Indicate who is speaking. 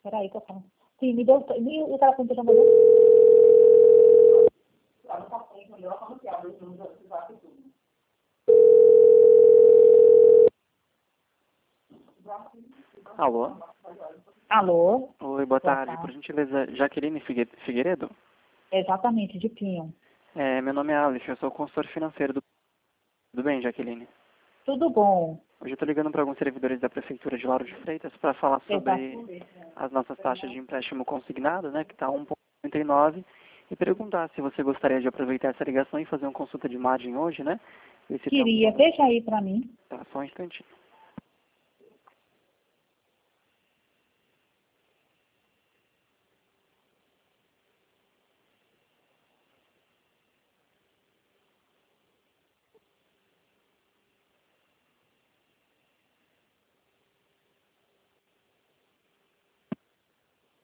Speaker 1: Peraí, que eu falo. Sim, me deu o telefone que eu já mandou.
Speaker 2: Alô?
Speaker 1: Alô?
Speaker 2: Oi, boa
Speaker 1: Boa
Speaker 2: tarde. Por
Speaker 1: tarde.
Speaker 2: gentileza, Jaqueline Figueiredo?
Speaker 1: Exatamente, de Pinho.
Speaker 2: Meu nome é Alex, eu sou consultor financeiro do... Tudo bem, Jaqueline?
Speaker 1: Tudo bom.
Speaker 2: Hoje eu estou ligando para alguns servidores da Prefeitura de Lauro de Freitas para falar sobre
Speaker 1: Exatamente.
Speaker 2: as nossas taxas de empréstimo consignado, né, que está 1,39, e perguntar se você gostaria de aproveitar essa ligação e fazer uma consulta de margem hoje, né? Ver se tem
Speaker 1: Queria,
Speaker 2: alguma...
Speaker 1: deixa aí para mim.
Speaker 2: Tá, só um instantinho.